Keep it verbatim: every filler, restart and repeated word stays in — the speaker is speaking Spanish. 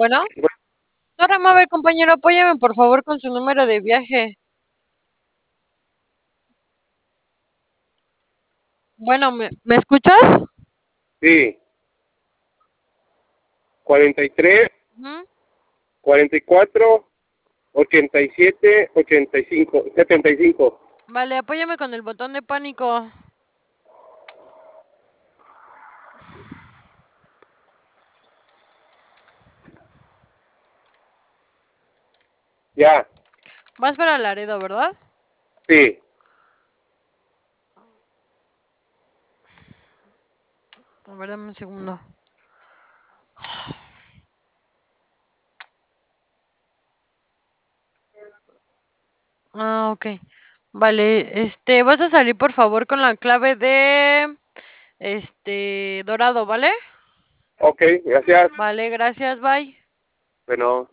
Bueno, Bueno, ahora a ver, compañero, apóyame por favor con su número de viaje. Bueno, ¿me, ¿me escuchas? sí, cuarenta y tres, Ujú. cuarenta y cuatro, ochenta y siete, ochenta y cinco, setenta y cinco. Vale, apóyame con el botón de pánico. Ya, Vas para Laredo, ¿verdad? sí, A ver, dame un segundo. Ah, ok. Vale, este, vas a salir por favor con la clave de, este, dorado, ¿vale? ok, gracias. Vale, gracias, bye. Bueno.